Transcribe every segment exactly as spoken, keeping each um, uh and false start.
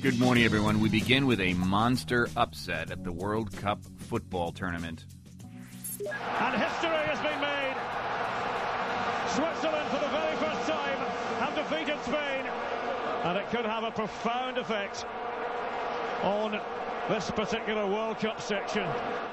Good morning, everyone. We begin with a monster upset at the World Cup football tournament. And history has been made. Switzerland, for the very first time, have defeated Spain. And it could have a profound effect on this particular World Cup section.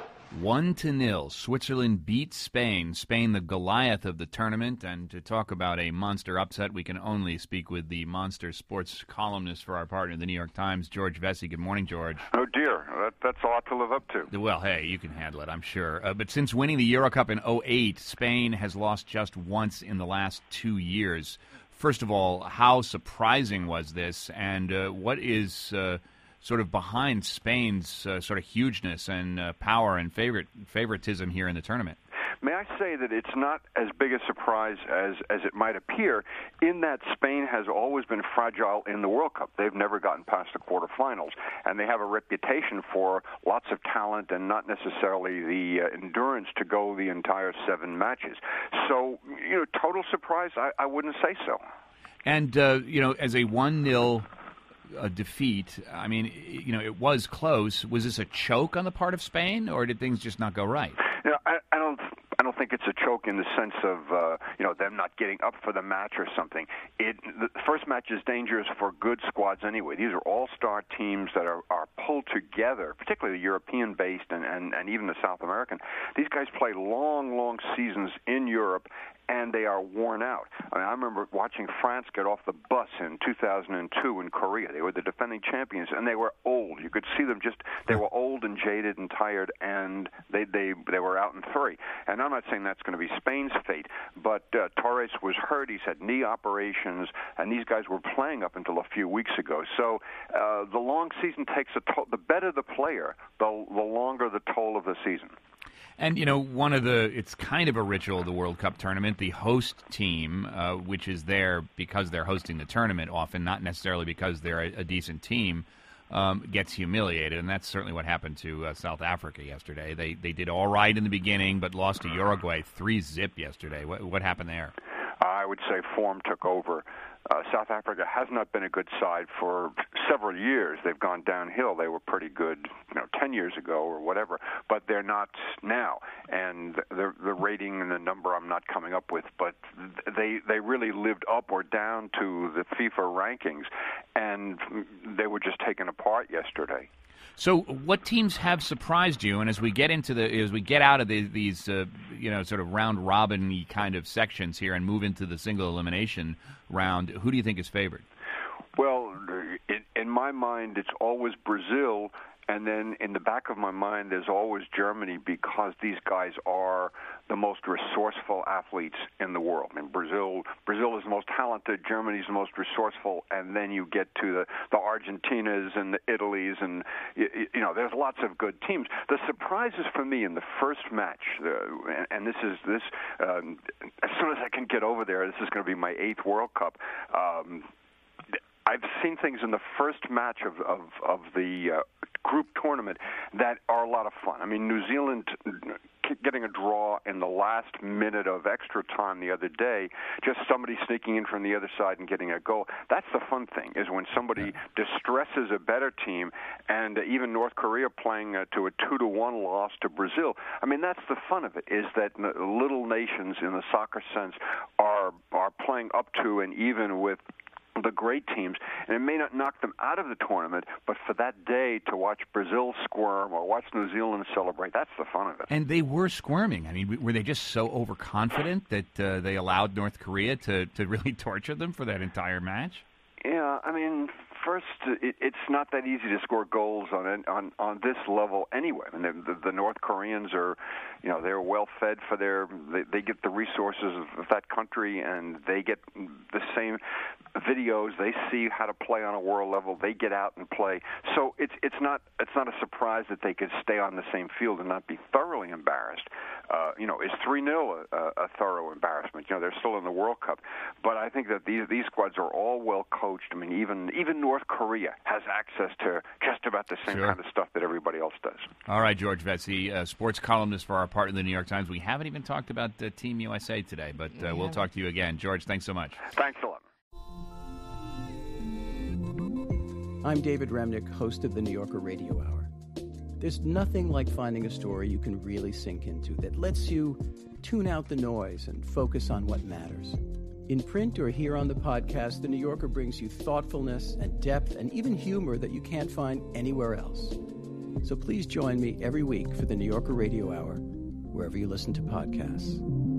One to nil, Switzerland beat Spain. Spain, the Goliath of the tournament. And to talk about a monster upset, we can only speak with the monster sports columnist for our partner, the New York Times, George Vesey. Good morning, George. Oh, dear. That, that's a lot to live up to. Well, hey, you can handle it, I'm sure. Uh, but since winning the Euro Cup in oh eight, Spain has lost just once in the last two years. First of all, how surprising was this? And uh, what is... Uh, sort of behind Spain's uh, sort of hugeness and uh, power and favorite favoritism here in the tournament? May I say that it's not as big a surprise as, as it might appear, in that Spain has always been fragile in the World Cup. They've never gotten past the quarterfinals, and they have a reputation for lots of talent and not necessarily the uh, endurance to go the entire seven matches. So, you know, total surprise, I, I wouldn't say so. And, uh, you know, as a one nil a defeat, I mean, you know, it was close. Was this a choke on the part of Spain, or did things just not go right? You know, I, I don't I don't think it's a choke in the sense of, uh, you know, them not getting up for the match or something. It, the first match is dangerous for good squads anyway. These are all-star teams that are, are pulled together, particularly the European-based and, and, and even the South American. These guys play long, long seasons in Europe, and they are worn out. I mean, I remember watching France get off the bus in two thousand two in Korea. They were the defending champions, and they were old. You could see them just, they were old and jaded and tired, and they they, they were out in three. And I'm not saying that's going to be Spain's fate, but uh, Torres was hurt. He's had knee operations, and these guys were playing up until a few weeks ago. So uh, the long season takes a toll. The better the player, the, the longer the toll of the season. And, you know, one of the, it's kind of a ritual of the World Cup tournament. The host team, uh, which is there because they're hosting the tournament often, not necessarily because they're a, a decent team, um, gets humiliated. And that's certainly what happened to uh, South Africa yesterday. They they did all right in the beginning, but lost to Uruguay three zip yesterday. What, what happened there? I would say form took over. Uh, South Africa has not been a good side for several years. They've gone downhill. They were pretty good, you know, ten years ago or whatever, but they're not now. And the the rating and the number I'm not coming up with, but they they really lived up or down to the FIFA rankings, and they were just taken apart yesterday. So, what teams have surprised you? And as we get into the, as we get out of the, these, uh, you know, sort of round robin-y kind of sections here and move into the single elimination round, who do you think is favored? Well, in, in my mind, it's always Brazil, and then in the back of my mind, there's always Germany, because these guys are the most resourceful athletes in the world. I mean, Brazil, Brazil is the most talented, Germany's the most resourceful, and then you get to the, the Argentinas and the Italys, and you, you know, there's lots of good teams. The surprises for me in the first match, uh, and, and this is this, um, as soon as I can get over there, this is going to be my eighth World Cup. Um, I've seen things in the first match of of, of the uh, group tournament that are a lot of fun. I mean, New Zealand getting a draw in the last minute of extra time the other day, just somebody sneaking in from the other side and getting a goal. That's the fun thing, is when somebody distresses a better team, and uh, even North Korea playing uh, to a two to one loss to Brazil. I mean, that's the fun of it, is that little nations in the soccer sense are are playing up to and even with the great teams, and it may not knock them out of the tournament, but for that day to watch Brazil squirm or watch New Zealand celebrate, that's the fun of it. And they were squirming. I mean, were they just so overconfident that uh, they allowed North Korea to, to really torture them for that entire match? Yeah, I mean, first, it, it's not that easy to score goals on on on this level anyway. I mean, the, the North Koreans are, you know, they're well fed for their. They, they get the resources of that country, and they get the same videos. They see how to play on a world level. They get out and play. So it's it's not it's not a surprise that they could stay on the same field and not be thoroughly embarrassed. Uh, you know, is three nil a, a thorough embarrassment? You know, they're still in the World Cup, but I think that these these squads are all well coached. I mean, even even North Korea has access to just about the same sure. kind of stuff that everybody else does. All right, George Vesey, uh, sports columnist for our part in the New York Times. We haven't even talked about uh, Team U S A today, but uh, we'll talk to you again. George, thanks so much. Thanks a lot. I'm David Remnick, host of the New Yorker Radio Hour. There's nothing like finding a story you can really sink into that lets you tune out the noise and focus on what matters. In print or here on the podcast, The New Yorker brings you thoughtfulness and depth and even humor that you can't find anywhere else. So please join me every week for the New Yorker Radio Hour, wherever you listen to podcasts.